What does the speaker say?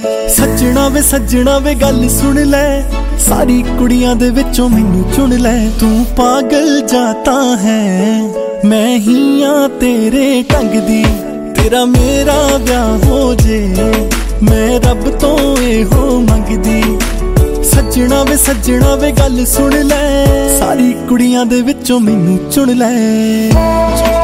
सजना वे गल सुन लै, सारी कुड़ियां दे विचों मैनू चुन लै। तू पागल जाता है, मैं ही हाँ तेरे ढंग दी, तेरा मेरा ब्याह हो जे, मैं रब तो एहो मंगदी। सजना वे गल सुन लै, सारी कुड़ियां दे विचों मैनू चुन लै।